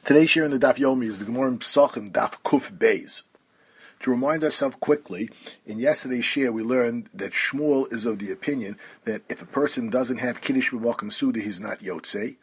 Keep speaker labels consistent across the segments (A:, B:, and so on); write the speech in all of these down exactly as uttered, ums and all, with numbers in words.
A: Today's share in the Daf Yomi is the Gemara in Pesachim Daf Kuf Beis. To remind ourselves quickly, in yesterday's share we learned that Shmuel is of the opinion that if a person doesn't have Kiddush b'Malkum Suda, he's not Yotzei.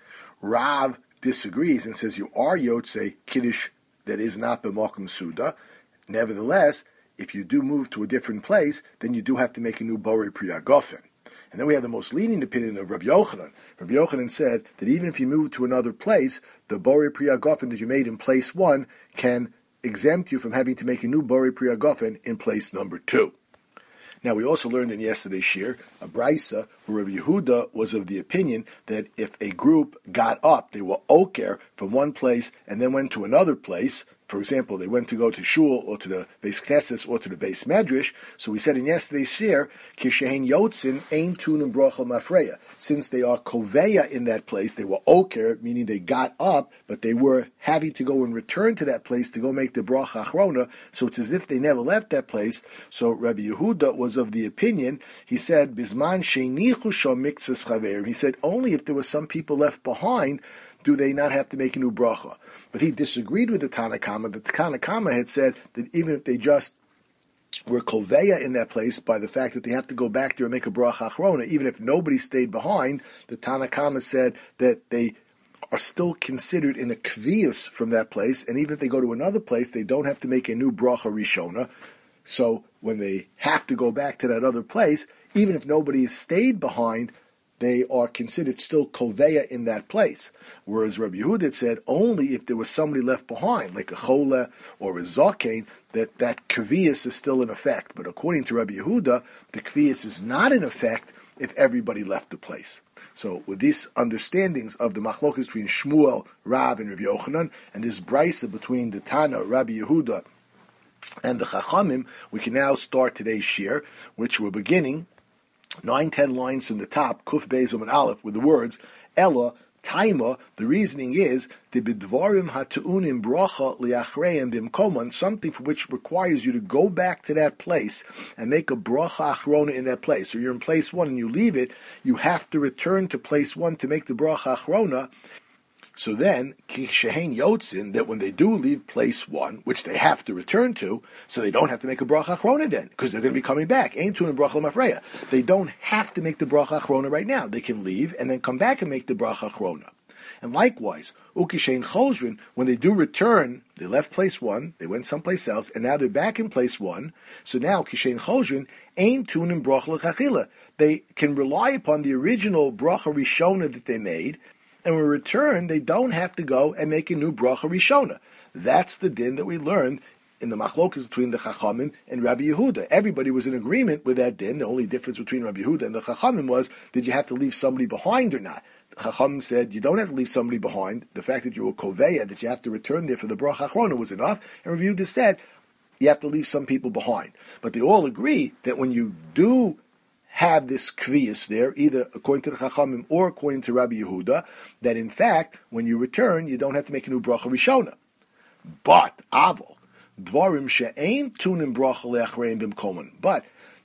A: Rav disagrees and says you are Yotzei Kiddush that is not b'Malkum Suda. Nevertheless, if you do move to a different place, then you do have to make a new Borei Priya Gofen. And then we have the most lenient opinion of Rabbi Yochanan. Rabbi Yochanan said that even if you move to another place, the Borei Priya Gofen that you made in place one can exempt you from having to make a new Borei Priya Gofen in place number two. Now, we also learned in yesterday's shir a brisa where Rabbi Yehuda was of the opinion that if a group got up, they were oker from one place and then went to another place. For example, they went to go to shul or to the Beis Knesses or to the Beis Medrash. So we said in yesterday's shir, Kishein Yotzin Ein Tunim Brochel Mafreya. Since they are koveya in that place, they were oker, meaning they got up, but they were having to go and return to that place to go make the bracha achrona. So it's as if they never left that place. So Rabbi Yehuda was of the opinion. He said, Bisman sheinichu shom miktzas chaverim. He said only if there were some people left behind do they not have to make a new bracha. But he disagreed with the Tanna Kama. The Tanna Kama had said that even if they just were koveya in that place by the fact that they have to go back there and make a bracha achrona, even if nobody stayed behind, the Tanna Kama said that they are still considered in a kvius from that place, and even if they go to another place, they don't have to make a new bracha rishona. So when they have to go back to that other place, even if nobody has stayed behind, they are considered still koveya in that place. Whereas Rabbi Yehuda said only if there was somebody left behind, like a chola or a zaken, that that kvius is still in effect. But according to Rabbi Yehuda, the kvius is not in effect if everybody left the place. So with these understandings of the machlokas between Shmuel, Rav, and Rabbi Yochanan, and this brisa between the Tana, Rabbi Yehuda, and the Chachamim, we can now start today's shir, which we're beginning Nine, ten lines from the top, Kuf Beis and Aleph, with the words, Ella, Taima. The reasoning is, the Bidvarim Hatu'unim Bracha Liachreim Bimkoman, something for which requires you to go back to that place and make a Bracha Achrona in that place. So you're in place one and you leave it, you have to return to place one to make the Bracha Achrona. So then, Kishein Yotzin, that when they do leave place one, which they have to return to, so they don't have to make a bracha achrona then, because they're going to be coming back. Ain't tunim bracha mafreya. They don't have to make the bracha achrona right now. They can leave and then come back and make the bracha achrona. And likewise, Ukishein Chozrin, when they do return, they left place one, they went someplace else, and now they're back in place one. So now, Kishein Chozrin, ain't tunim bracha l'chachila. They can rely upon the original bracha rishona that they made, and when we return, they don't have to go and make a new bracha rishona. That's the din that we learned in the machlokas between the Chachamim and Rabbi Yehuda. Everybody was in agreement with that din. The only difference between Rabbi Yehuda and the Chachamim was, did you have to leave somebody behind or not? The Chachamim said, you don't have to leave somebody behind. The fact that you were koveya, that you have to return there for the bracha achrona was enough. And Rabbi Yehuda said, you have to leave some people behind. But they all agree that when you do have this kvius there, either according to the Chachamim or according to Rabbi Yehuda, that in fact, when you return, you don't have to make a new bracha rishona. But, avol, dvarim she'ein tunim bracha le'achreim bimkoman. But,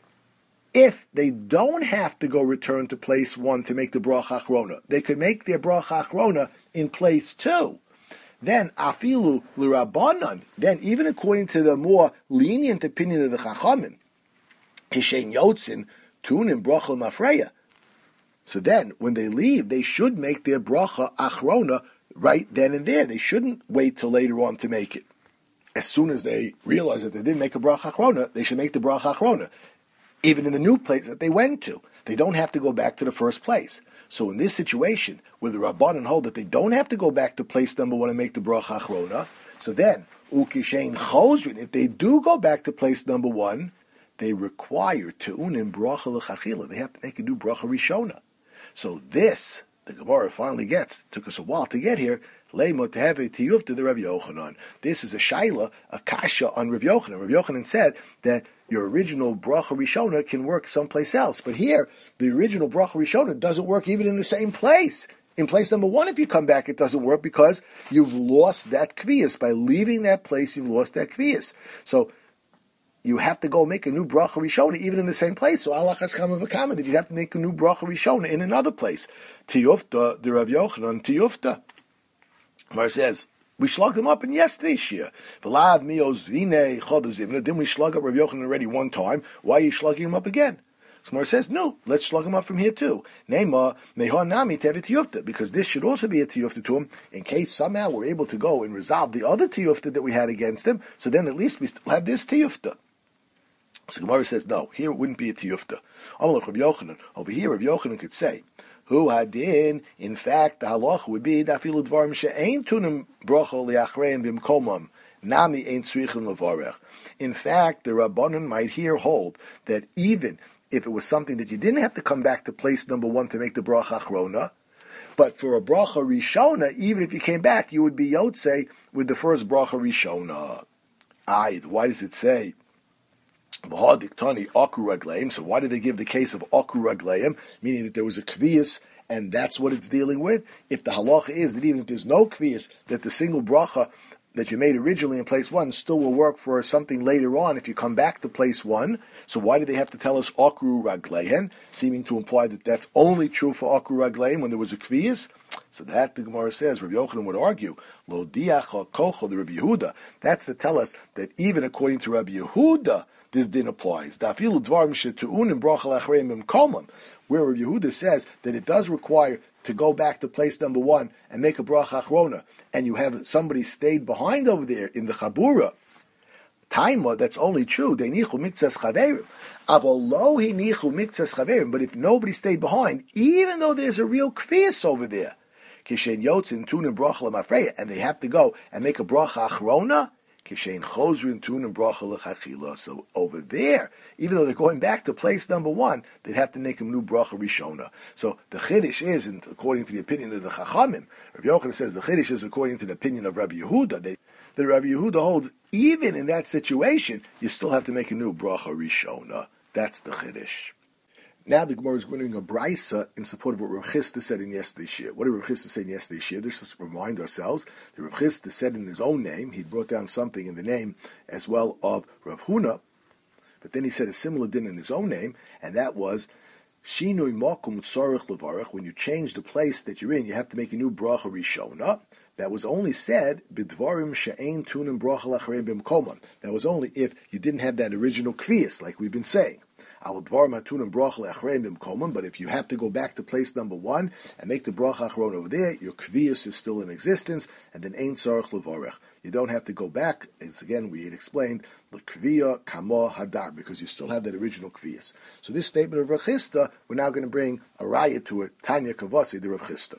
A: if they don't have to go return to place one to make the bracha achrona, they could make their bracha achrona in place two. Then, afilu l'rabbanan, then even according to the more lenient opinion of the Chachamim, kishein yotzin, tunim bracha mafreya. So then, when they leave, they should make their bracha achrona right then and there. They shouldn't wait till later on to make it. As soon as they realize that they didn't make a bracha achrona, they should make the bracha achrona. Even in the new place that they went to, they don't have to go back to the first place. So in this situation, where the Rabbanan hold that they don't have to go back to place number one and make the bracha achrona, so then, ukishein chozrin, if they do go back to place number one, they require tu'unim bracha l'chachila. They have to make a new bracha rishona. So this, the Gemara finally gets, took us a while to get here, le'mo teheve tiyuf to the Rav Yochanan. This is a shaila, a kasha on Rav Yochanan. Rav Yochanan said that your original bracha rishona can work someplace else. But here, the original bracha rishona doesn't work even in the same place. In place number one, if you come back, it doesn't work because you've lost that kvias. By leaving that place, you've lost that kvias. So, you have to go make a new bracha rishona even in the same place. So Allah has come of a comment that you'd have to make a new bracha rishona in another place. Tiyufta, the Rav Yochanan, tiyufta. Mar says, We slugged them up in yesterday's shir. Vlad mios vine chodazivna. Didn't we slug up Rav Yochanan already one time? Why are you slugging him up again? So Gemara says, no, let's slug him up from here too. Nema mehon nami tevet tiyufta, because this should also be a tiyufta to him in case somehow we're able to go and resolve the other tiyufta that we had against him. So then at least we still have this tiyufta. So Gemara says, no, here it wouldn't be a tiyufta. Amalek Rav Yochanan. Over here, Rav Yochanan could say, Hu hadin, in fact, the halacha would be dafilu dvarim she'ein tunim bracha liachreim bimkomam nami ein tzrichim levarech. In fact, the Rabbanon might here hold that even if it was something that you didn't have to come back to place number one to make the bracha achrona, but for a bracha rishona, even if you came back, you would be yotzei with the first bracha rishona. Aye, why does it say so why did they give the case of Akru Ragleim, meaning that there was a Kviyas, and that's what it's dealing with? If the halacha is that even if there's no Kviyas, that the single bracha that you made originally in place one still will work for something later on if you come back to place one, so why did they have to tell us Akru Ragleim, seeming to imply that that's only true for Akru Ragleim when there was a Kviyas? So that, the Gemara says, Rabbi Yochanan would argue, Lo diach kocho, the Rabbi Yehuda, that's to tell us that even according to Rabbi Yehuda, this din applies. Where Rabbi Yehuda says that it does require to go back to place number one and make a bracha achrona, and you have somebody stayed behind over there in the chabura, Taima, that's only true. But if nobody stayed behind, even though there's a real kfiyas over there, and they have to go and make a bracha achrona, so over there, even though they're going back to place number one, they'd have to make a new bracha rishona. So the chiddush is, and according to the opinion of the Chachamim, Rabbi Yochanan says the chiddush is according to the opinion of Rabbi Yehuda. They, the Rabbi Yehuda holds, even in that situation, you still have to make a new bracha rishona. That's the chiddush. Now the Gemara is going to bring a brisa in support of what Rav Chisda said in yesterday's shir. What did Rav Chisda say in yesterday's shir? Just to remind ourselves, that Rav Chisda said in his own name, he brought down something in the name as well of Rav Huna, but then he said a similar din in his own name, and that was, Shinui makum tzarich levarach, when you change the place that you're in, you have to make a new bracha rishona. That was only said, bidvarim she'ein tunim bracha lacharei bimkomam. That was only if you didn't have that original kviyas, like we've been saying. But if you have to go back to place number one and make the bracha achron over there, your kviyas is still in existence, and then ein tzarich levarech. You don't have to go back. As again we had explained, the kviya kamo hadar, because you still have that original kviyas. So this statement of Rav Chisda, we're now going to bring a raya to it. Tanya Kavasi, the Rav Chisda.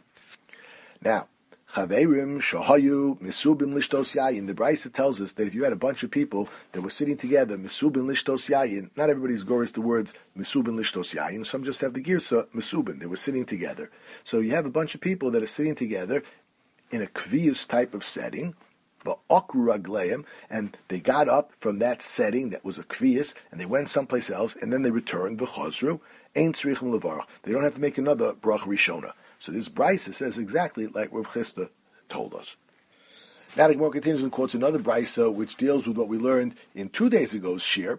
A: Now, Chaverim shahayu misubim lishtos yayin. The Brisa tells us that if you had a bunch of people that were sitting together, misubim lishtos yayin. Not everybody's gores the words misubim lishtos yayin. Some just have the girsa misubim. They were sitting together. So you have a bunch of people that are sitting together in a kviyus type of setting, the akru ragleim, and they got up from that setting that was a kviyus, and they went someplace else, and then they returned v'chazru. Ein tzrichim levarach. They don't have to make another bracha rishona. So this Brisa says exactly like Rav Chisda told us. Now the Gemara continues and quotes another Brisa which deals with what we learned in two days ago's shir.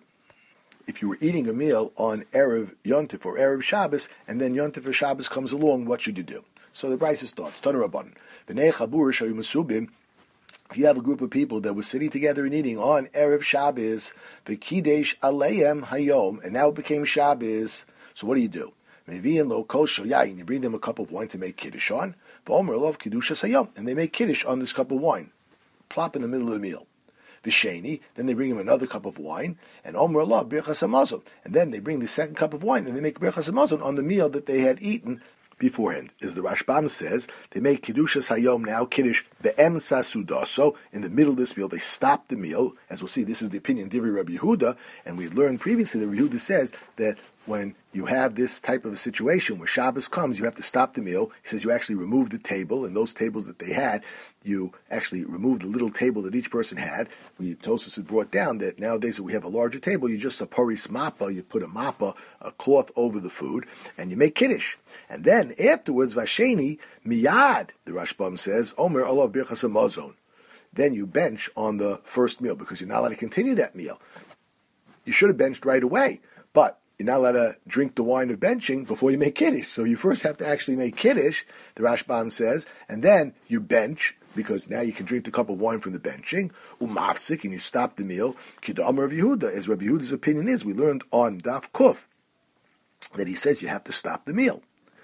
A: If you were eating a meal on Erev Yontif or Erev Shabbos, and then Yontif or Shabbos comes along, what should you do? So the Brisa starts, Tana Rabban, B'nei Chabur shayu mesubim. If you have a group of people that were sitting together and eating on Erev Shabbos, the Kidesh Aleim Hayom, and now it became Shabbos, so what do you do? Mevi'in lo kol shel yayin. You bring them a cup of wine to make kiddush on. V'omer lov kiddusha sayom, and they make kiddush on this cup of wine. Plop in the middle of the meal. V'sheni, then they bring him another cup of wine, and omer lov birchas hamazon, and then they bring the second cup of wine, and they make birchas hamazon on the meal that they had eaten beforehand. As the Rashbam says, they make kiddushas hayom now, kiddush ve'em sasuda. So in the middle of this meal, they stop the meal. As we'll see, this is the opinion of Divri Rabbi Yehuda, and we learned previously that Rabbi Yehuda says that when you have this type of a situation where Shabbos comes, you have to stop the meal. He says you actually remove the table, and those tables that they had, you actually remove the little table that each person had. We Tosfos had brought down that nowadays that we have a larger table, you just a paris mappa, you put a mappa, a cloth over the food, and you make kiddush. And then afterwards, vasheni miyad, the Rashbam says, Omer olav birchas hamazon. Then you bench on the first meal because you're not allowed to continue that meal. You should have benched right away, but you're not allowed to drink the wine of benching before you make kiddush. So you first have to actually make kiddush, the Rashbam says, and then you bench because now you can drink the cup of wine from the benching, umafsik, and you stop the meal, kidam Rav Yehuda, as Rav Yehuda's opinion is. We learned on Daf Kuf that he says you have to stop the meal.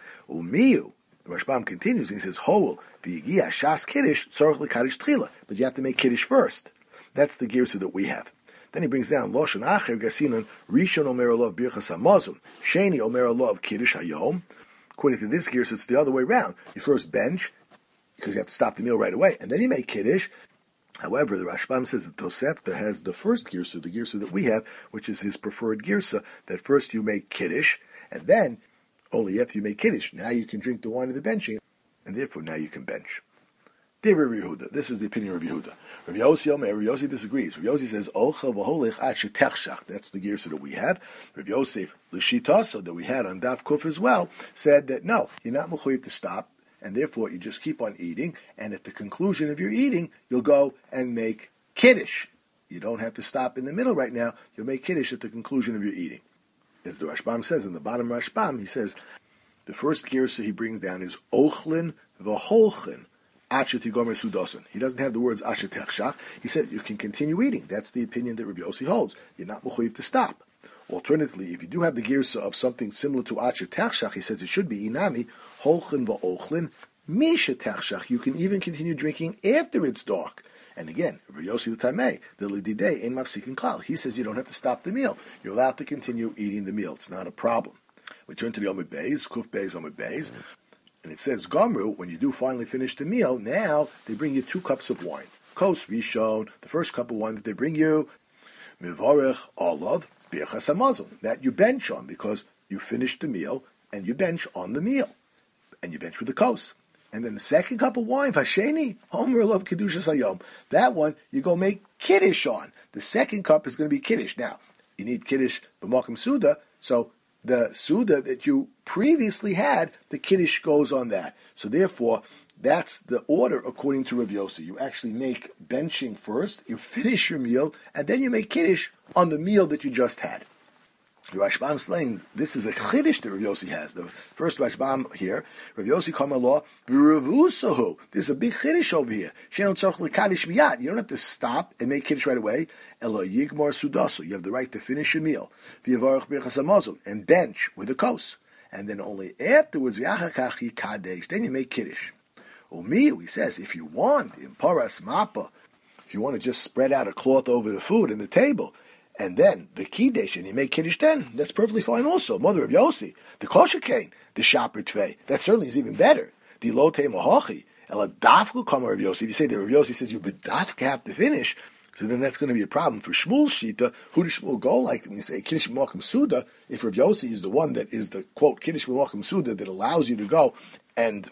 A: Umiyu, the Rashbam continues, and he says, Hol, v'yigia shas kiddush, tzorach l'kaddish tchila, but you have to make kiddush first. That's the girsa that we have. Then he brings down, Loshan acher gasinan, rishon omer alav birchas hamazon, sheni omer alav kiddush hayom. According to this girsa, it's the other way around. You first bench, because you have to stop the meal right away, and then you make kiddush. However, the Rashbam says that Tosefta has the first girsa, the girsa that we have, which is his preferred girsa, that first you make kiddush, and then only after you make kiddush, now you can drink the wine of the benching, and therefore now you can bench. Dear Rav Yehuda, this is the opinion of Rav Yehuda. Rav Yossi Omer, Rav Yossi disagrees. Rav Yossi says, Olcha v'holich ad shetechshach. That's the girsa that we have. Rav Yosef l'shitaso that we had on Daf Kuf as well said that no, you're not mechuyev to stop, and therefore you just keep on eating, and at the conclusion of your eating, you'll go and make kiddush. You don't have to stop in the middle right now. You'll make kiddush at the conclusion of your eating. As the Rashbam says, in the bottom Rashbam, he says, the first girsa he brings down is Ochlin v'holchin achet yigomer sudosan. He doesn't have the words achet techshach. He said you can continue eating. That's the opinion that Rabbi Yossi holds. You're not mechuyev to stop. Alternatively, if you do have the girsa of something similar to achet techshach, he says it should be inami holchin v'ochlin misha techshach. You can even continue drinking after it's dark. And again, Rabbi Yossi l'tamei, the lididei ein mafsikin klal. He says you don't have to stop the meal. You're allowed to continue eating the meal. It's not a problem. We turn to the Omid Beis, Kuf Beis, Omid Beis, and it says, Gomru, when you do finally finish the meal, now they bring you two cups of wine. Kos Rishon, the first cup of wine that they bring you, Mivarech Olav, Birchas Hamazon, that you bench on, because you finished the meal, and you bench on the meal, and you bench with the kos. And then the second cup of wine, Vasheni, Homer Love Kedushas Hayom, that one you go make Kiddush on. The second cup is going to be Kiddush. Now, you need Kiddush b'makom Suda, so the Suda that you previously had, the Kiddush goes on that. So therefore, that's the order according to Rav Yossi. You actually make benching first, you finish your meal, and then you make Kiddush on the meal that you just had. The Rashbam explains this is a chiddush that Rav Yossi has. The first Rashbam here, Rav Yossi Kamar Law, V'Ravusahu. There's a big chiddush over here. Shenon tzorch l'kaddish miyad. You don't have to stop and make kiddush right away. Elo yigmor sudasu. You have the right to finish your meal. V'yavarach birchas hamazon, and bench with a kos. And then only afterwards, v'yachakach yikadesh. Then you make kiddush. Umiyu, he says, if you want, in paras mappa, if you want to just spread out a cloth over the food and the table, and then the kiddush, and you make kiddush then, that's perfectly fine also. Mother of Yossi, the kosher cane, the shaper tvei, that certainly is even better. The lote mohachi, ela dafku kamar of Yossi. If you say that Rav Yossi says you bedafka have to finish, so then that's going to be a problem. For Shmuel's shita, who does Shmuel go like when you say kiddush b'makom suda, if Rav Yossi is the one that is the, quote, kiddush b'makom suda that allows you to go and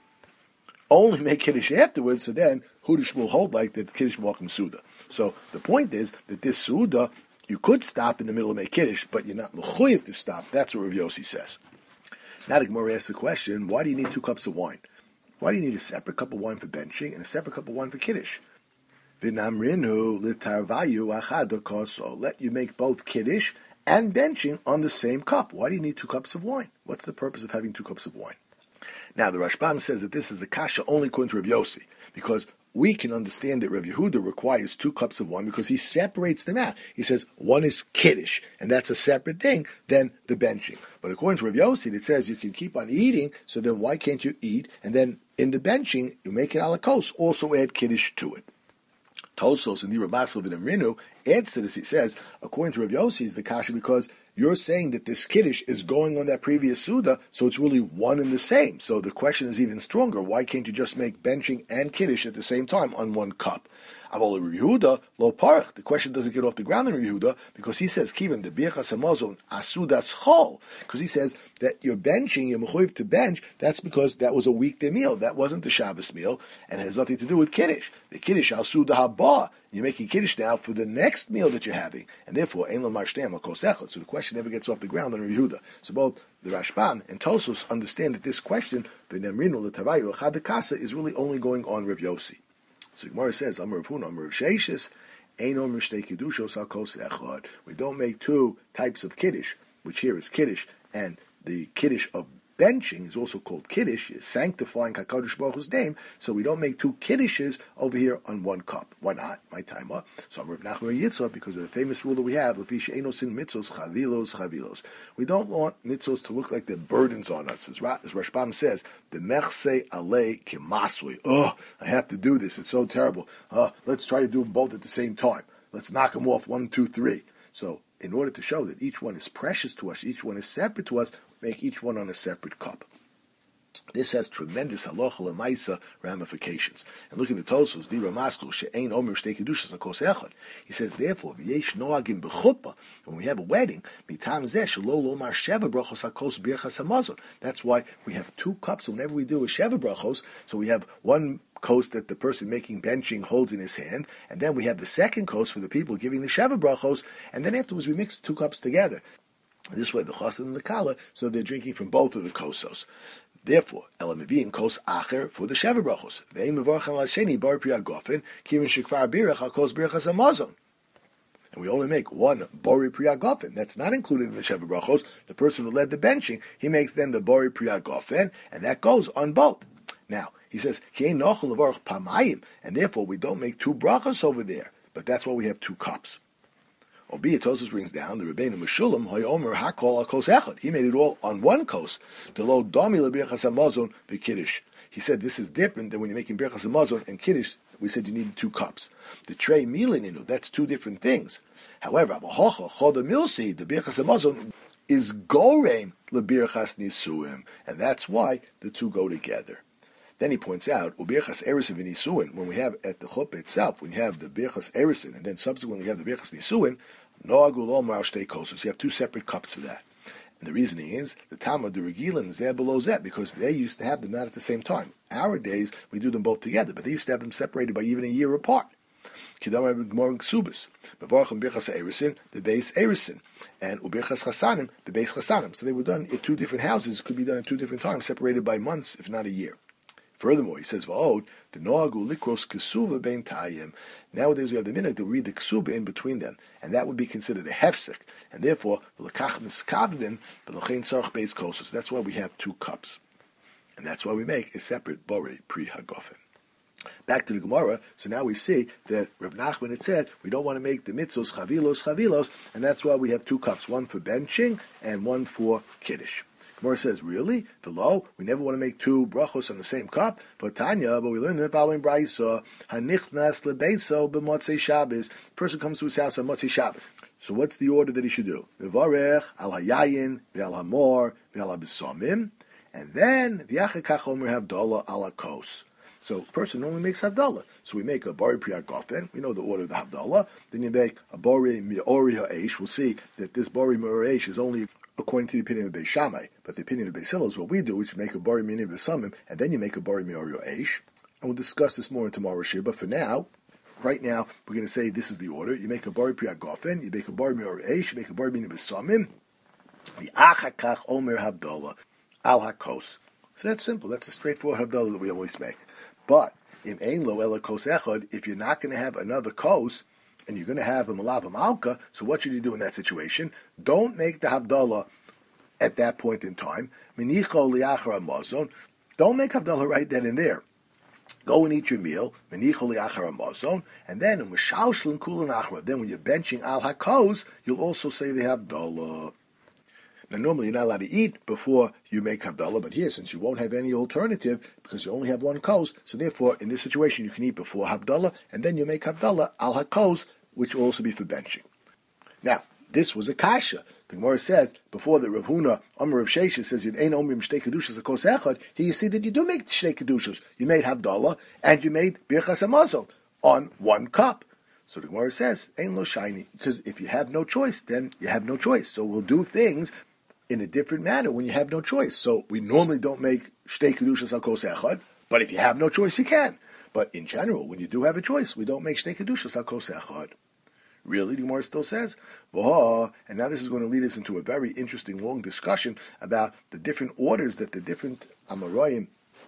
A: only make kiddush afterwards, so then who does Shmuel hold like that kiddush b'makom suda? So the point is that this suda, you could stop in the middle of make kiddush, but you're not mechuyev to stop. That's what Rav Yossi says. Now the Gemara asks the question, why do you need two cups of wine? Why do you need a separate cup of wine for benching and a separate cup of wine for kiddush? V'namrinu l'tarvayu achad koso. Let you make both kiddush and benching on the same cup. Why do you need two cups of wine? What's the purpose of having two cups of wine? Now the Rashbam says that this is a kasha only according to Rav Yossi, because we can understand that Rav Yehuda requires two cups of wine because he separates them out. He says one is kiddush, and that's a separate thing than the benching. But according to Rav Yossi, it says you can keep on eating, so then why can't you eat? And then in the benching, you make it ala kos, also add kiddush to it. Tosos and the Rabasel V'Namrinu adds to this. He says, according to Rav Yossi, is the kasha because you're saying that this kiddush is going on that previous suda, so it's really one and the same. So the question is even stronger. Why can't you just make benching and kiddush at the same time on one cup? Avol Rav Yehuda lo parach. The question doesn't get off the ground in Rav Yehuda because he says kivan the birchas hamazon asudas chol, because he says that you're benching, you're mechuyev to bench. That's because that was a weekday meal. That wasn't the Shabbos meal, and it has nothing to do with kiddush. The kiddush al suda haba. You're making kiddush now for the next meal that you're having, and therefore ein lo marshtem akos echad. So the question never gets off the ground in Rav Yehuda. So both the Rashbam and Tosos understand that this question, the nemrinu l'tavayu achad dekasa, is really only going on Rav Yossi. So Gemara says, Amar Rav Huna, Amar Rav Sheishis, Ein Omer Shtei Kiddushos al Kos Echad. We don't make two types of kiddush, which here is kiddush and the kiddush of benching is also called kiddush, is sanctifying HaKadosh Baruch Hu's name, so we don't make two kiddushes over here on one cup. Why not? My time up. So I'm Rav Nachman Yitzchak, because of the famous rule that we have, Lefi she'eino sin mitzvos chavilos chavilos. We don't want mitzvos to look like they're burdens on us. As, Ra- as Rashbam says, the mechse alei kimasui. Oh, I have to do this. It's so terrible. Uh, let's try to do them both at the same time. Let's knock them off one, two, three. So in order to show that each one is precious to us, each one is separate to us, make each one on a separate cup. This has tremendous halacha lemaisa ramifications. And look at the Tosos, the Ramaskul, she'ein omer shtei kedushas hakos echad. He says, therefore, v'yesh noagim b'chuppah, when we have a wedding, mitam zeh shelo lomar sheva brachos hakos birchas hamazon. That's why we have two cups whenever we do a sheva brachos. So we have one coast that the person making benching holds in his hand, and then we have the second coast for the people giving the sheva brachos, and then afterwards we mix the two cups together. This way, the chassan and the kala, so they're drinking from both of the kosos. Therefore, elamivin kos acher for the sheva brachos. Ve'im mevarchem al sheni bar priya gofen kivin shekvar birach hakos birchas hamazon. And we only make one bori priya gofen. That's not included in the sheva brachos. The person who led the benching, he makes then the bori priya gofen, and that goes on both. Now he says ki ein nochel levarach pamayim, and therefore we don't make two brachos over there. But that's why we have two cups. Albeit Tosos brings down the Rebbeinu Meshulam Hayomer Hakol Al Kos Echad. He made it all on one kos. To lo Domi LeBirchas Hamazon v'Kiddush. He said this is different than when you're making Birchas Hamazon and Kiddush. We said you needed two cups. The Trei Milininu, that's two different things. However, Abahocha Choda Milsi, the Birchas Hamazon is Goreim LeBirchas Nisuim, and that's why the two go together. Then he points out, Ubirchas Erisin v'Nisuin, when we have at the chuppah itself, when you have the Birchas Erisin, and then subsequently you have the Birchas Nisuin, Noagul Omar Shtei Kosos. You have two separate cups for that. And the reasoning is, the Talmud, the Regilin, is there below Zet, because they used to have them not at the same time. Our days, we do them both together, but they used to have them separated by even a year apart. Kidam Gemara Ksubis, Mevarchim Birchas Erisin, the base Erisin, and Ubirchas Chasanim, the base Chasanim. So they were done in two different houses, could be done at two different times, separated by months, if not a year. Furthermore, he says, "Va'od the noagu likros kesuva bein tayim." Nowadays we have the minhag to read the kesuba in between them, and that would be considered a hefsek, and therefore l'kach miskavdin v'lochein tzarich beis kosos. That's why we have two cups, and that's why we make a separate borei pri hagofen. Back to the Gemara. So now we see that Rav Nachman had said we don't want to make the mitzvos chavilos chavilos, and that's why we have two cups, one for benching and one for kiddush. Gemara says, really? Below, we never want to make two brachos on the same cup. But Tanya, but we learned in the following brayso, hanichnas lebeiso b'motzei Shabbos. The person comes to his house on Motzei Shabbos. So what's the order that he should do? V'varech al hayayin v'al hamor v'al habisomim, and then v'yachakach omer havdalah al hakos. So a person normally makes havdalah. So we make a bari priyat gofen. We know the order of the havdalah. Then you make a bari mi'ori ha'esh. We'll see that this bari mi'ori ha'esh is only according to the opinion of Beis Shammai, but the opinion of Beis Hillel is what we do, which is make a bari minim v'samim, and then you make a bari mi'ori ha'esh. And we'll discuss this more in tomorrow's shir. But for now, right now, we're going to say this is the order. You make a bari priyat gofen. You make a bari mi'ori ha'esh. You make a bari minim v'samim. V'achakach omer havdalah al hakos. So that's simple. That's a straightforward havdalah that we always make. But in ein lo ela kos echad, if you're not going to have another kos, and you're going to have a malav malka, so what should you do in that situation? Don't make the havdalah at that point in time. Menicho liachar hamazon. Don't make havdalah right then and there. Go and eat your meal. Menicho liachar hamazon, and then in mishalshlin kulan achra. Then when you're benching al hakos, you'll also say the havdalah. Now, normally you're not allowed to eat before you make havdalah, but here, since you won't have any alternative, because you only have one kos, so therefore, in this situation, you can eat before havdalah, and then you make havdalah al hakos, which will also be for benching. Now, this was a kasha. The Gemara says, before the Rav Huna, Amar Rav Shesha says, "Yin ein omrim shtei kedushas hakos echad." Here you see that you do make shtei kedushas. You made havdalah, and you made birchas hamazon on one cup. So the Gemara says, "Ein lo shiny," because if you have no choice, then you have no choice. So we'll do things in a different manner when you have no choice. So we normally don't make shtei kedushas hakos echad, but if you have no choice, you can. But in general, when you do have a choice, we don't make shtei kedushas hakos echad. Really, the Gemara still says, V'ha, and now this is going to lead us into a very interesting, long discussion about the different orders that the different Amoraim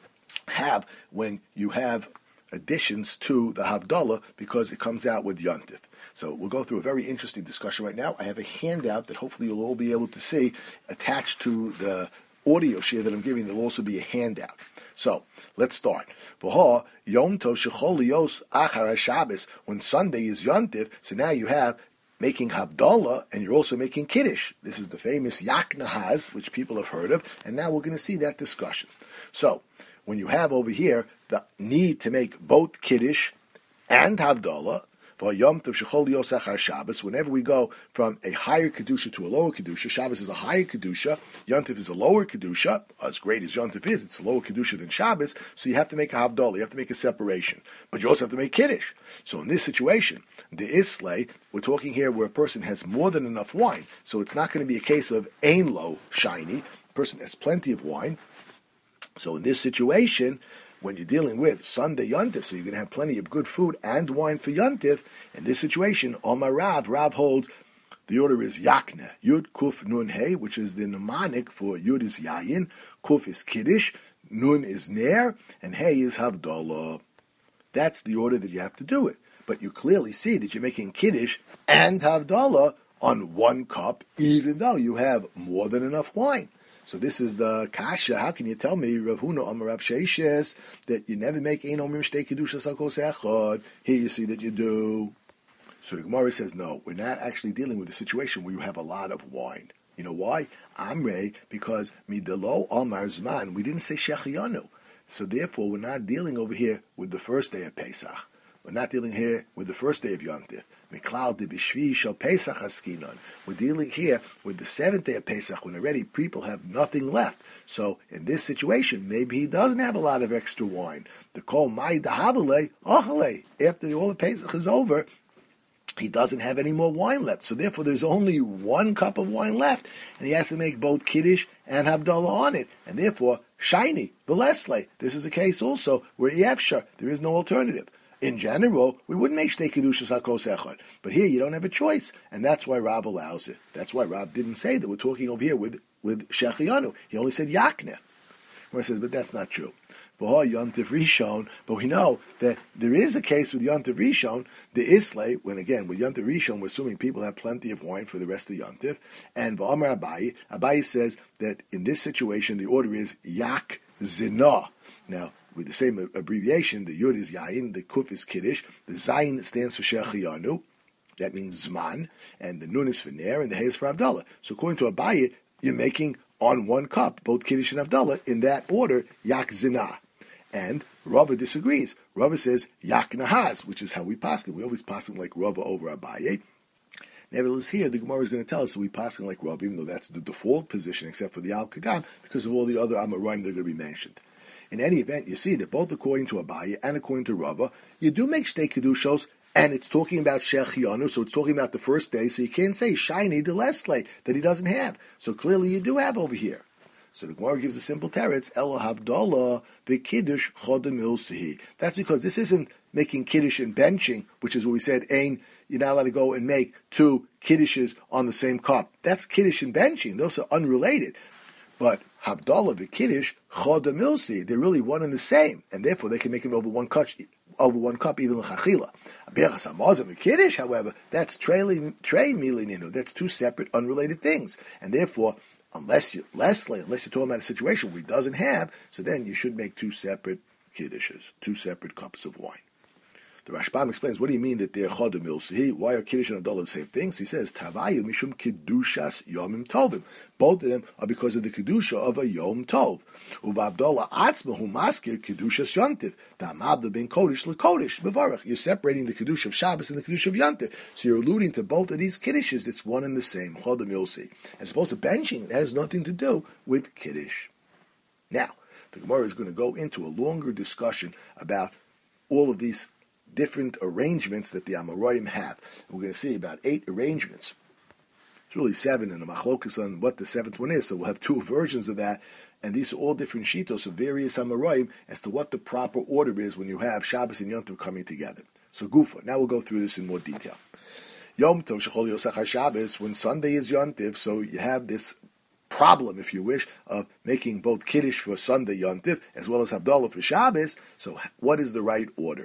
A: have when you have additions to the Havdalah, because it comes out with Yontif. So we'll go through a very interesting discussion right now. I have a handout that hopefully you'll all be able to see attached to the audio share that I'm giving, there'll also be a handout. So let's start. Yom Tov Shechol Yos Achar Shabbos. When Sunday is Yontif, so now you have making Havdalah, and you're also making Kiddush. This is the famous Yak Nahaz, which people have heard of, and now we're going to see that discussion. So, when you have over here the need to make both Kiddush and Havdalah, for Yom Tov Shechol Yos Achar Shabbos, whenever we go from a higher Kedusha to a lower Kedusha, Shabbos is a higher Kedusha, Yom Tov is a lower Kedusha, as great as Yom Tov is, it's a lower Kedusha than Shabbos, so you have to make a Havdalah, you have to make a separation. But you also have to make Kiddush. So in this situation, the Islay, we're talking here where a person has more than enough wine, so it's not going to be a case of Ein Lo Shiny, a person has plenty of wine. So in this situation, when you're dealing with Sunday Yontif, so you're going to have plenty of good food and wine for Yontif, in this situation, Omar Rav, Rav holds, the order is Yakna, Yud Kuf Nun Hey, which is the mnemonic for Yud is Yayin, Kuf is Kiddush, Nun is Ner, and Hey is Havdalah. That's the order that you have to do it. But you clearly see that you're making Kiddush and Havdalah on one cup, even though you have more than enough wine. So this is the kasha. How can you tell me, Rav Huna Amar Rav Sheishes, that you never make ein omrim shtei kedushas al kos echad? Here you see that you do. So the Gemara says, no, we're not actually dealing with a situation where you have a lot of wine. You know why? Amrei, because midelo Amar Zman, we didn't say shechianu. So therefore, we're not dealing over here with the first day of Pesach. We're not dealing here with the first day of Yom Tov. We're dealing here with the seventh day of Pesach when already people have nothing left. So in this situation, maybe he doesn't have a lot of extra wine. The kol mai dahavale achale. After all the Pesach is over, he doesn't have any more wine left. So therefore, there's only one cup of wine left, and he has to make both Kiddush and Havdalah on it. And therefore, shiny, velesle. This is the case also where Yefshar, there is no alternative. In general, we wouldn't make shtei kedushas hakos echad, but here you don't have a choice, and that's why Rav allows it. That's why Rav didn't say that we're talking over here with with shechianu. He only said yakne. Where says, but that's not true. But Yontif Rishon, but we know that there is a case with Yontif Rishon, the Islay, when again with Yontif Rishon, we're assuming people have plenty of wine for the rest of Yontif, and V'Amar Abayi, Abayi says that in this situation the order is Yak Zinah. Now, with the same abbreviation, the Yud is Yayin, the Kuf is Kiddush, the Zayin stands for Shechianu, that means Zman, and the Nun is for Ner, and the Hey is for Havdalah. So according to Abaye, you're making on one cup, both Kiddush and Havdalah, in that order, Yak Zinah. And Rava disagrees. Rava says Yak Nahaz, which is how we paskin. We always paskin like Rava over Abaye. Nevertheless, here the Gemara is going to tell us that we paskin like Rava, even though that's the default position, except for the Al Kagam, because of all the other Amoraim that are going to be mentioned. In any event, you see that both according to Abaye and according to Rava, you do make shtei kedushos, and it's talking about shechianu, so it's talking about the first day, so you can't say shiny de lesle that he doesn't have. So clearly you do have over here. So the Gemara gives a simple teretz, Elo havdalah v'kiddush chodem ilsihi. That's because this isn't making kiddush and benching, which is what we said, ain, you're not allowed to go and make two kiddushes on the same cup. That's kiddush and benching. Those are unrelated. But Havdalah v'Kiddush Chodem Ilsi, they're really one and the same, and therefore they can make it over one cup, over one cup even l'chachila. Abiachas Hamazon v'Kiddush, however, that's trei milininu. That's two separate, unrelated things, and therefore, unless you, lastly, unless you're talking about a situation where he doesn't have, so then you should make two separate kiddushes, two separate cups of wine. The Rashbam explains, what do you mean that they're chodem ilsihi? Why are Kiddush and Havdalah the same things? He says, Tavayu mishum Kiddushas Yomim Tovim. Both of them are because of the Kedusha of a Yom Tov. Uva Havdalah Atzmahu Maskir Kedushas Yontiv. Ta'amavda ben Kodesh LeKodesh. Mevarach. You're separating the Kedusha of Shabbos and the Kedusha of Yontiv. So you're alluding to both of these Kiddushes. It's one and the same. Chodem ilsi. As opposed to benching, it has nothing to do with Kiddush. Now, the Gemara is going to go into a longer discussion about all of these different arrangements that the Amoraim have. We're going to see about eight arrangements. It's really seven, and a machlokus on what the seventh one is, so we'll have two versions of that, and these are all different shitos of various Amoraim as to what the proper order is when you have Shabbos and Yom Tov coming together. So Gufa, now we'll go through this in more detail. Yom Tov Shechol Yos Achar Shabbos, when Sunday is Yom Tov, so you have this problem, if you wish, of making both Kiddush for Sunday Yom Tov as well as Havdalah for Shabbos. So what is the right order?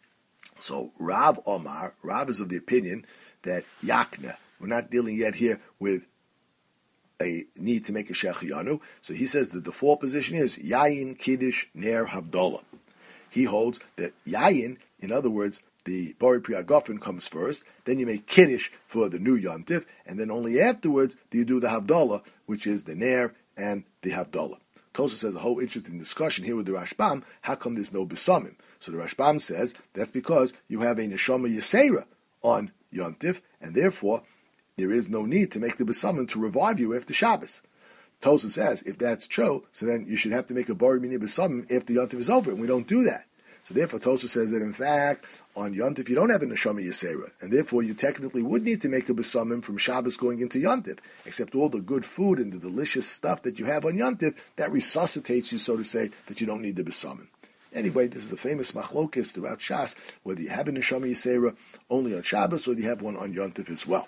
A: So Rav Omar, Rav is of the opinion that Yakna, we're not dealing yet here with a need to make a Shechiyanu. So he says the default position is Yayin, Kiddush, Ner, Havdalah. He holds that Yayin, in other words, the Bari Pri Hagafen comes first, then you make Kiddush for the new Yontif, and then only afterwards do you do the Havdalah, which is the Ner and the Havdalah. Tosha says a whole interesting discussion here with the Rashbam. How come there's no Besamim? So the Rashbam says that's because you have a Neshama Yisera on Yontif, and therefore there is no need to make the Besamim to revive you after Shabbos. Tosha says if that's true, so then you should have to make a Bari Mini Besamim after Yontif is over, and we don't do that. So therefore, Tosha says that in fact, on Yontif you don't have a Neshama Yisera, and therefore you technically would need to make a Besamim from Shabbos going into Yontif, except all the good food and the delicious stuff that you have on Yontif, that resuscitates you, so to say, that you don't need the Besamim. Anyway, this is a famous machlokes throughout Shas, whether you have a Neshama Yisera only on Shabbos, or you have one on Yontif as well.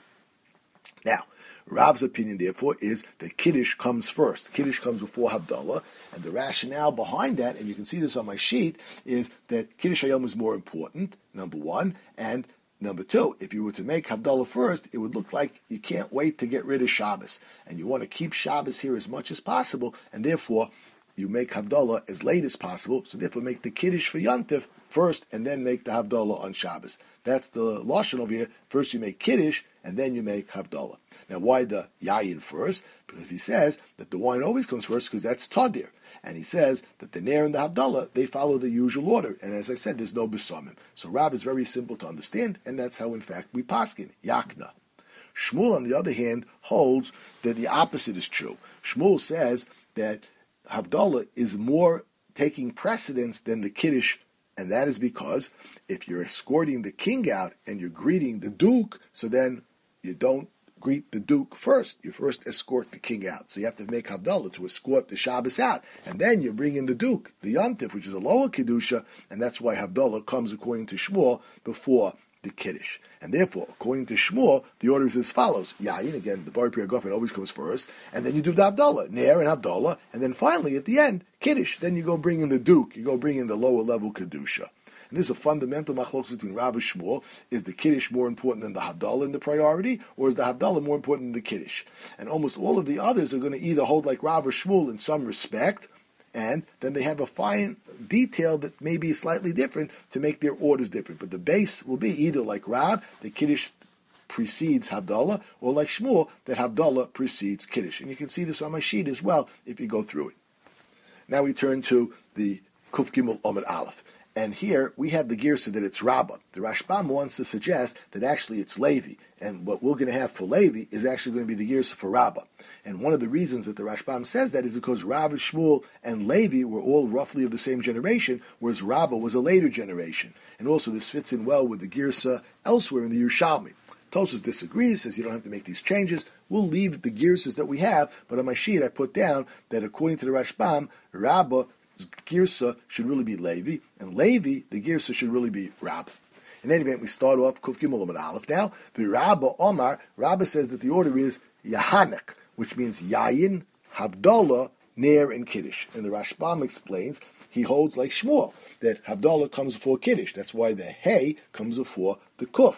A: Now, Rav's opinion, therefore, is that Kiddush comes first. Kiddush comes before Havdalah, and the rationale behind that, and you can see this on my sheet, is that Kiddush Hayom is more important, number one, and number two, if you were to make Havdalah first, it would look like you can't wait to get rid of Shabbos, and you want to keep Shabbos here as much as possible, and therefore, you make Havdalah as late as possible, so therefore make the Kiddush for Yontif first, and then make the Havdalah on Shabbos. That's the Lashon over here. First you make Kiddush, and then you make Havdalah. Now, why the Yayin first? Because he says that the wine always comes first because that's Tadir. And he says that the Ner and the Havdalah, they follow the usual order. And as I said, there's no Besamim. So Rav is very simple to understand, and that's how, in fact, we paskin, Yakna. Shmuel, on the other hand, holds that the opposite is true. Shmuel says that Havdalah is more taking precedence than the Kiddush, and that is because if you're escorting the king out and you're greeting the duke, so then you don't greet the duke first. You first escort the king out. So you have to make Havdalah to escort the Shabbos out. And then you bring in the duke, the Yontif, which is a lower Kedusha, and that's why Havdalah comes, according to Shmuel, before the Kiddush. And therefore, according to Shmuel, the order is as follows. Yayin, again, the Bari Pri Hagafen always comes first, and then you do the Havdalah, Ner and Havdalah, and then finally, at the end, Kiddush. Then you go bring in the duke, you go bring in the lower level Kedusha. And this is a fundamental machlokes between Rav and Shmuel. Is the Kiddush more important than the Havdalah in the priority, or is the Havdalah more important than the Kiddush? And almost all of the others are going to either hold like Rav or Shmuel in some respect, and then they have a fine detail that may be slightly different to make their orders different. But the base will be either like Rav, the Kiddush precedes Havdalah, or like Shmuel, that Havdalah precedes Kiddush. And you can see this on my sheet as well if you go through it. Now we turn to the Kuf Gimel Amud Aleph. And here we have the girsa that it's Rabbah. The Rashbam wants to suggest that actually it's Levi. And what we're going to have for Levi is actually going to be the girsa for Rabbah. And one of the reasons that the Rashbam says that is because Rav, Shmuel, and Levi were all roughly of the same generation, whereas Rabbah was a later generation. And also this fits in well with the girsa elsewhere in the Yerushalmi. Tosfos disagrees, says you don't have to make these changes. We'll leave the girsas that we have, but on my sheet I put down that according to the Rashbam, Rabbah Girsa should really be Levi, and Levi, the Girsa, should really be Rabbah. In any event, we start off Kuf Gimel Amud Aleph now. The Rabbah Omar, Rabbah says that the order is Yahanak, which means Yayin, Havdalah, Ner, and Kiddush. And the Rashbam explains, he holds like Shmuel, that Havdalah comes before Kiddush. That's why the Hey comes before the Kuf.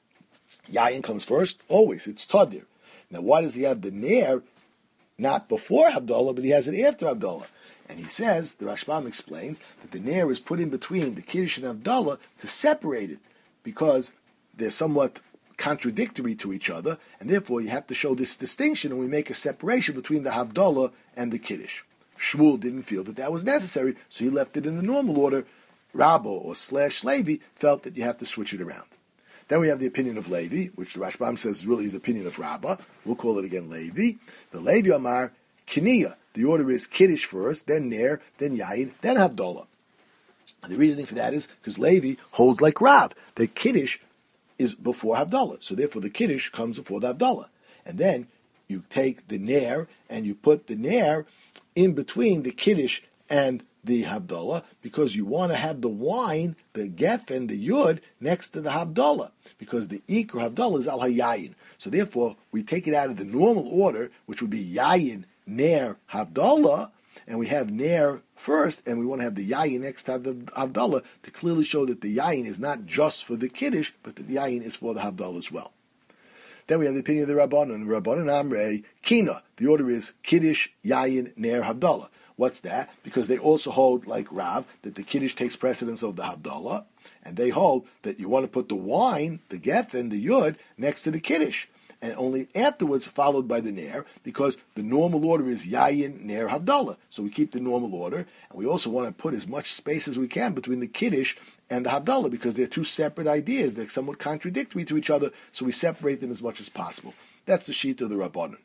A: Yayin comes first, always, it's Tadir. Now why does he have the Ner not before Havdalah, but he has it after Havdalah? And he says, the Rashbam explains, that the Ner is put in between the Kiddush and Havdalah to separate it, because they're somewhat contradictory to each other, and therefore you have to show this distinction, and we make a separation between the Havdalah and the Kiddush. Shmuel didn't feel that that was necessary, so he left it in the normal order. Rabbah or slash Levi felt that you have to switch it around. Then we have the opinion of Levi, which the Rashbam says really is the opinion of Rabbah. We'll call it again Levi. The Levi Amar Kiniyah. The order is Kiddush first, then Ner, then Yayin, then Havdalah. And the reasoning for that is because Levi holds like Rav, that Kiddush is before Havdalah. So therefore the Kiddush comes before the Havdalah. And then you take the Ner and you put the Ner in between the Kiddush and the Havdalah, because you want to have the wine, the Gef and the Yud, next to the Havdalah, because the Iker Havdalah is Al HaYayin. So therefore, we take it out of the normal order, which would be Yayin, Ner, Havdalah, and we have Ner first, and we want to have the Yayin next to the Havdalah to clearly show that the Yayin is not just for the Kiddush, but that the Yayin is for the Havdalah as well. Then we have the opinion of the Rabbanon. Rabbanon Amrei Kina. The order is Kiddush, Yayin, Ner, Havdalah. What's that? Because they also hold, like Rav, that the Kiddush takes precedence of the Havdalah, and they hold that you want to put the wine, the Geffen, the Yud, next to the Kiddush, and only afterwards followed by the Ner, because the normal order is Yayin, Ner, Havdalah. So we keep the normal order, and we also want to put as much space as we can between the Kiddush and the Havdalah, because they're two separate ideas. They're somewhat contradictory to each other, so we separate them as much as possible. That's the sheet of the Rabbanon.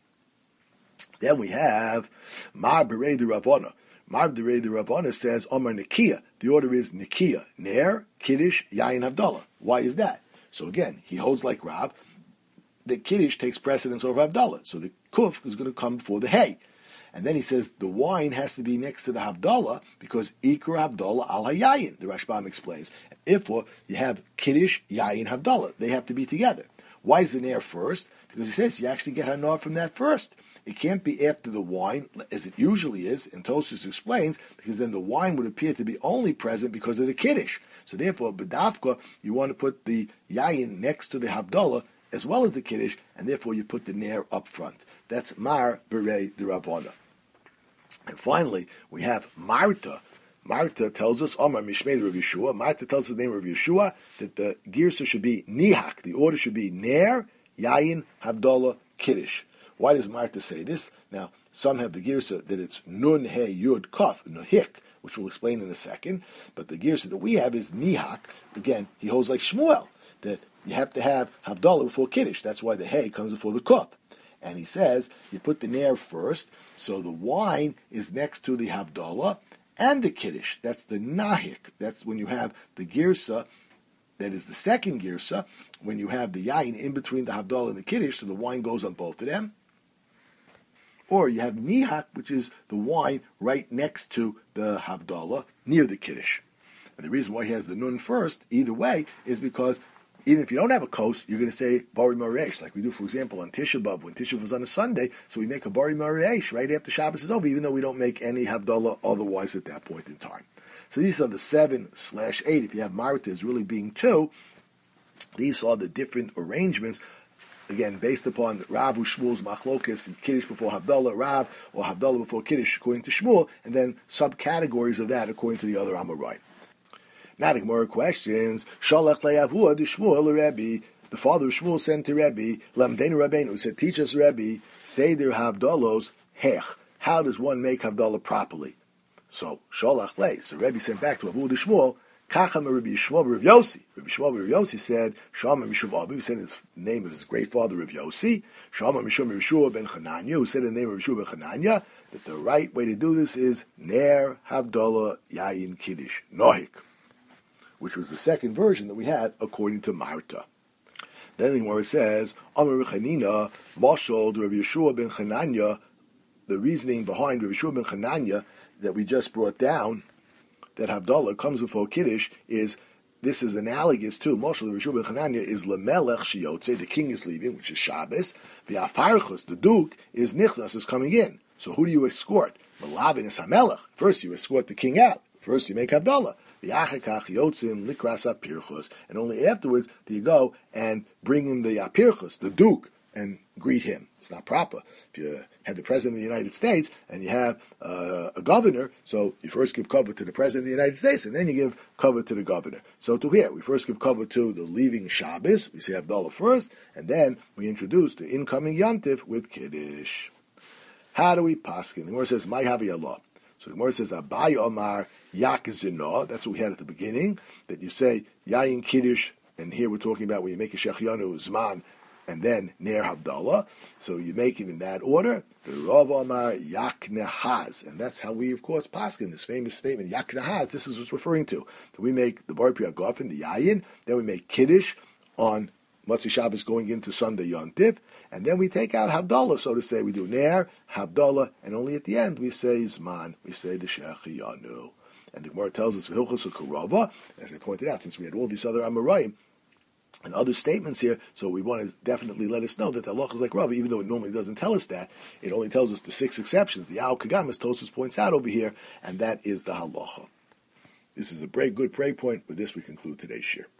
A: Then we have Mar Berei the Ravona. Mar Berei the Ravona says Omar Nikia. The order is Nikia, Ner, Kiddush, Yayin, Havdalah. Why is that? So again, he holds like Rav that Kiddush takes precedence over Havdalah. So the Kuf is going to come before the Hay. And then he says the wine has to be next to the Havdalah because Ikra Havdalah al Hayayin, the Rashbam explains. Therefore, you have Kiddush, Yayin, Havdalah. They have to be together. Why is the Ner first? Because he says you actually get Hanar from that first. It can't be after the wine, as it usually is, and Tosfos explains, because then the wine would appear to be only present because of the Kiddush. So therefore, B'dafka, you want to put the Yayin next to the Havdalah, as well as the Kiddush, and therefore you put the Ner up front. That's Mar Berei the Ravona. And finally, we have Marta. Marta tells us, Omar Mishmei Rav Yeshua. Marta tells us the name of Yeshua, that the Girsa should be Nihak. The order should be Ner, Yayin, Havdalah, Kiddush. Why does Marta say this? Now, some have the Girsa that it's Nun, He, Yud, Kaf, Nuhik, which we'll explain in a second. But the Girsa that we have is Nihak. Again, he holds like Shmuel, that you have to have Havdalah before Kiddush. That's why the He comes before the Kaf. And he says, you put the Ner first, so the wine is next to the Havdalah and the Kiddush. That's the Nahik. That's when you have the Girsa, that is the second Girsa, when you have the Yayin in between the Havdalah and the Kiddush, so the wine goes on both of them. Or you have Nihak, which is the wine right next to the Havdalah, near the Kiddush. And the reason why he has the Nun first, either way, is because even if you don't have a kos, you're going to say Bari Maresh, like we do, for example, on Tisha B'Av, when Tisha B'Av was on a Sunday, so we make a Bari Maresh right after Shabbos is over, even though we don't make any Havdalah otherwise at that point in time. So these are the seven slash eight. If you have Marta is really being two, these are the different arrangements, again, based upon Rav Shmuel's Machlokes and Kiddush before Havdalah, Rav, or Havdalah before Kiddush, according to Shmuel, and then subcategories of that according to the other Amorai. Now the Gemara questions, Shalach le'avua de Shmuel Rebbe, the father of Shmuel sent to Rebbe, Lamdeinu Rabbeinu, said, teach us Rebbe, Seder Havdalos Hech. How does one make Havdalah properly? So, Shalach le, so Rebbe sent back to Avu de Shmuel, Kacham Rabbi Yishmael Rav Yossi. Rabbi Yishmael Rav Yossi said, Shama Mishum Aviv, who said his name of his great father Rav Yossi, Shama Mishum Yeshua ben Chananya, who said the name of Yeshua ben Chananya, that the right way to do this is Ner Havdalah Yayin Kiddush Nohik, which was the second version that we had according to Marta. Then where it says, Amar Chanina, Mashal Rabbi Yeshua ben Chananya, the reasoning behind Rabbi Yeshua ben Chananya that we just brought down, that Havdalah comes before Kiddush, is this is analogous to Moshe Rishub ben Chananya is Lemelech Shiyotze, the king is leaving, which is Shabbos. The Afarchus, the duke, is Nichnas, is coming in. So who do you escort? Malavin is Hamelech. First you escort the king out. First you make Havdalah. The Achakach Yotzim Likras Apirchus, and only afterwards do you go and bring in the Apirchus, the duke, and greet him. It's not proper. If you have the President of the United States and you have uh, a governor, so you first give cover to the President of the United States and then you give cover to the governor. So to here, we first give cover to the leaving Shabbos, we say Havdalah first, and then we introduce the incoming Yantif with Kiddush. How do we paskin? The Gemara says, "My havi Allah." So the Gemara says, "Abai Omar Yak Zinah." That's what we had at the beginning. That you say Yayin Kiddush, and here we're talking about when you make a Shechianu Zman, and then Ner Havdalah. So you make it in that order. The Rav Omar Yak Nehaz, and that's how we, of course, paskin this famous statement Yak Nehaz. This is what's referring to. So we make the Bar Priya Gofen, the Yayin, then we make Kiddush on Motzei Shabbos going into Sunday Yontif, and then we take out Havdalah, so to say. We do Ner, Havdalah, and only at the end we say Zman, we say the Shechiyanu. And the Gemara tells us, Hilchos Karava, as I pointed out, since we had all these other Amoraim and other statements here, so we want to definitely let us know that the halacha is like Rava, even though it normally doesn't tell us that. It only tells us the six exceptions. The Al Kagamas, Tosfos points out over here, and that is the halacha. This is a very good break point. With this, we conclude today's shir.